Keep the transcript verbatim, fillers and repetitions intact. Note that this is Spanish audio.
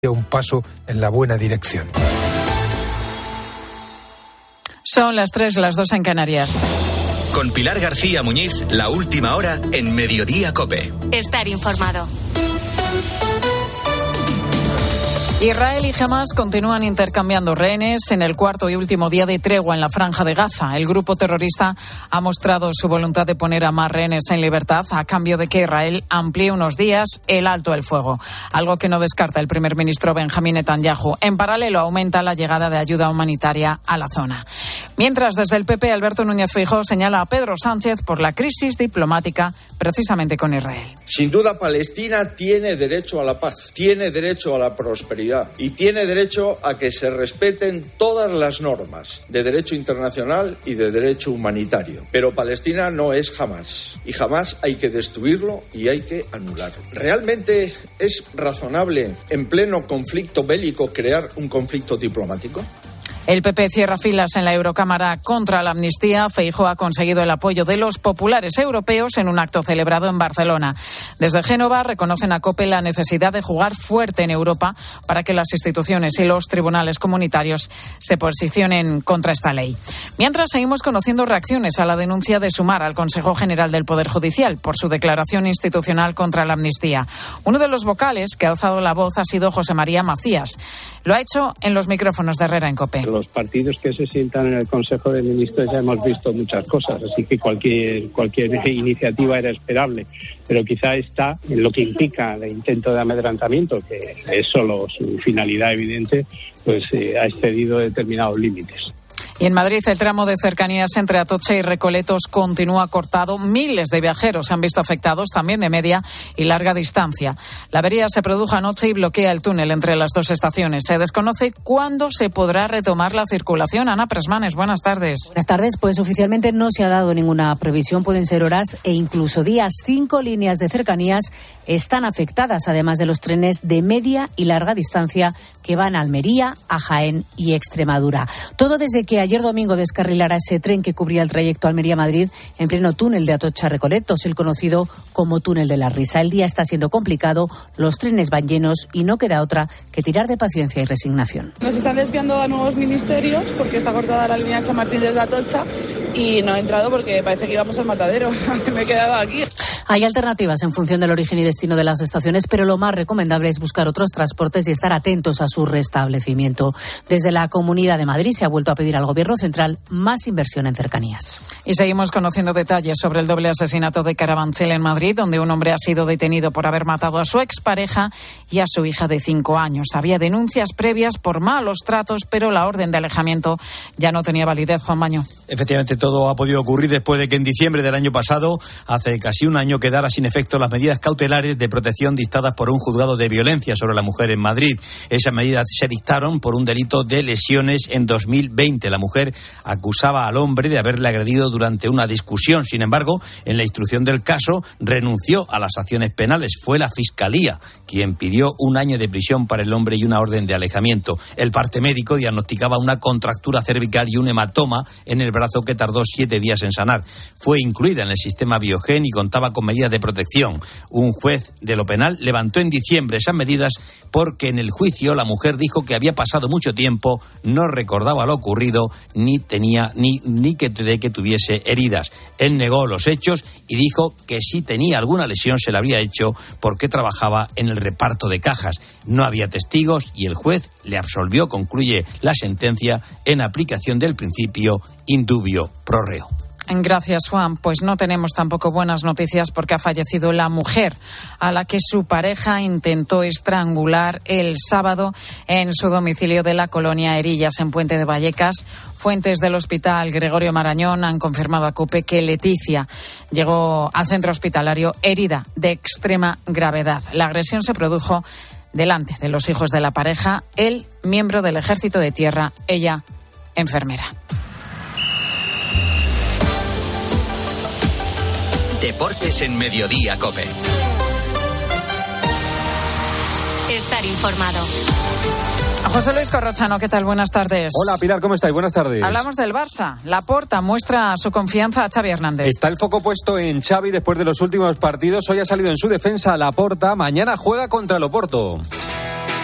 un paso en la buena dirección. Son las tres, las dos en Canarias. Con Pilar García Muñiz, la última hora en Mediodía COPE. Estar informado. Israel y Hamas continúan intercambiando rehenes en el cuarto y último día de tregua en la Franja de Gaza. El grupo terrorista ha mostrado su voluntad de poner a más rehenes en libertad a cambio de que Israel amplíe unos días el alto el fuego, algo que no descarta el primer ministro Benjamín Netanyahu. En paralelo, aumenta la llegada de ayuda humanitaria a la zona. Mientras, desde el P P, Alberto Núñez Feijóo señala a Pedro Sánchez por la crisis diplomática precisamente con Israel. Sin duda, Palestina tiene derecho a la paz, tiene derecho a la prosperidad y tiene derecho a que se respeten todas las normas de derecho internacional y de derecho humanitario. Pero Palestina no es Hamás, y jamás hay que destruirlo y hay que anularlo. ¿Realmente es razonable en pleno conflicto bélico crear un conflicto diplomático? El P P cierra filas en la Eurocámara contra la amnistía. Feijóo ha conseguido el apoyo de los populares europeos en un acto celebrado en Barcelona. Desde Génova reconocen a COPE la necesidad de jugar fuerte en Europa para que las instituciones y los tribunales comunitarios se posicionen contra esta ley. Mientras, seguimos conociendo reacciones a la denuncia de Sumar al Consejo General del Poder Judicial por su declaración institucional contra la amnistía. Uno de los vocales que ha alzado la voz ha sido José María Macías. Lo ha hecho en los micrófonos de Herrera en COPE. Los partidos que se sientan en el Consejo de Ministros ya hemos visto muchas cosas, así que cualquier cualquier iniciativa era esperable, pero quizá está en lo que implica el intento de amedrentamiento, que es solo su finalidad evidente, pues eh, ha excedido determinados límites. Y en Madrid, el tramo de cercanías entre Atocha y Recoletos continúa cortado. Miles de viajeros se han visto afectados, también de media y larga distancia. La avería se produjo anoche y bloquea el túnel entre las dos estaciones. Se desconoce cuándo se podrá retomar la circulación. Ana Presmanes, buenas tardes. Buenas tardes. Pues oficialmente no se ha dado ninguna previsión. Pueden ser horas e incluso días. Cinco líneas de cercanías están afectadas, además de los trenes de media y larga distancia que van a Almería, a Jaén y Extremadura. Todo desde que ayer domingo descarrilara ese tren que cubría el trayecto Almería-Madrid en pleno túnel de Atocha-Recoletos, el conocido como túnel de la risa. El día está siendo complicado, los trenes van llenos y no queda otra que tirar de paciencia y resignación. Nos están desviando a nuevos ministerios porque está cortada la línea Chamartín desde Atocha y no he entrado porque parece que íbamos al matadero. Me he quedado aquí. Hay alternativas en función del origen y destino de las estaciones, pero lo más recomendable es buscar otros transportes y estar atentos a su restablecimiento. Desde la Comunidad de Madrid se ha vuelto a pedir al Gobierno central más inversión en cercanías. Y seguimos conociendo detalles sobre el doble asesinato de Carabanchel en Madrid, donde un hombre ha sido detenido por haber matado a su expareja y a su hija de cinco años. Había denuncias previas por malos tratos, pero la orden de alejamiento ya no tenía validez. Juan Baño. Efectivamente, todo ha podido ocurrir después de que en diciembre del año pasado, hace casi un año, quedara sin efecto las medidas cautelares de protección dictadas por un juzgado de violencia sobre la mujer en Madrid. Esas medidas se dictaron por un delito de lesiones en dos mil veinte. La mujer acusaba al hombre de haberle agredido durante una discusión. Sin embargo, en la instrucción del caso renunció a las acciones penales. Fue la Fiscalía quien pidió un año de prisión para el hombre y una orden de alejamiento. El parte médico diagnosticaba una contractura cervical y un hematoma en el brazo que tardó siete días en sanar. Fue incluida en el sistema Biogen y contaba con medidas de protección. Un juez de lo penal levantó en diciembre esas medidas porque en el juicio la mujer dijo que había pasado mucho tiempo, no recordaba lo ocurrido, ni tenía ni, ni que, de que tuviese heridas. Él negó los hechos y dijo que si tenía alguna lesión se la habría hecho porque trabajaba en el reparto de cajas. No había testigos y el juez le absolvió, concluye la sentencia, en aplicación del principio in dubio pro reo. Gracias, Juan. Pues no tenemos tampoco buenas noticias porque ha fallecido la mujer a la que su pareja intentó estrangular el sábado en su domicilio de la colonia Herillas, en Puente de Vallecas. Fuentes del hospital Gregorio Marañón han confirmado a COPE que Leticia llegó al centro hospitalario herida de extrema gravedad. La agresión se produjo delante de los hijos de la pareja, él, miembro del Ejército de Tierra, ella, enfermera. Deportes en Mediodía COPE. Estar informado. José Luis Corrochano, ¿qué tal? Buenas tardes. Hola, Pilar, ¿cómo estáis? Buenas tardes. Hablamos del Barça. Laporta muestra su confianza a Xavi Hernández. Está el foco puesto en Xavi después de los últimos partidos. Hoy ha salido en su defensa Laporta. Mañana juega contra el Oporto.